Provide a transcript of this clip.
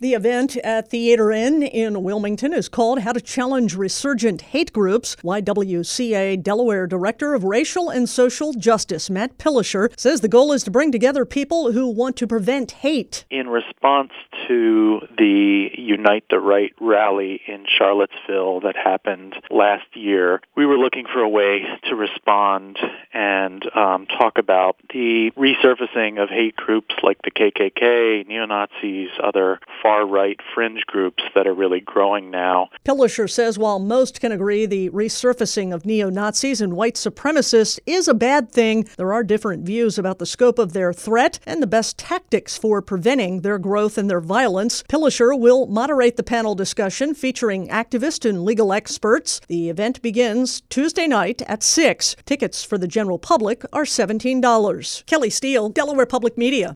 The event at Theater Inn in Wilmington is called How to Challenge Resurgent Hate Groups. YWCA Delaware Director of Racial and Social Justice, Matt Pilisher, says the goal is to bring together people who want to prevent hate. In response to the Unite the Right rally in Charlottesville that happened last year, we were looking for a way to respond and talk about the resurfacing of hate groups like the KKK, neo-Nazis, other far-right fringe groups that are really growing now. Pilisher says while most can agree the resurfacing of neo-Nazis and white supremacists is a bad thing, there are different views about the scope of their threat and the best tactics for preventing their growth and their violence. Pilisher will moderate the panel discussion featuring activists and legal experts. The event begins Tuesday night at 6. Tickets for the general public are $17. Kelly Steele, Delaware Public Media.